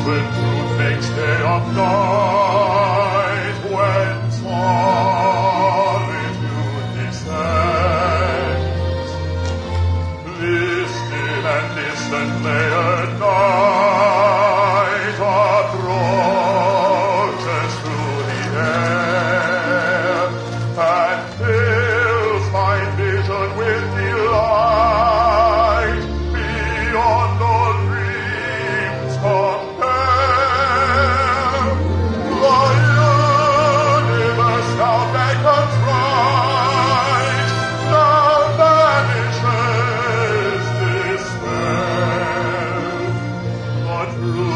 when truth makes day of night, when solitude descends. This still and distant lay at night approaches through the air, and fills my vision with delight beyond all dreams compare. The universe now beckons right, now vanishes despair. The truth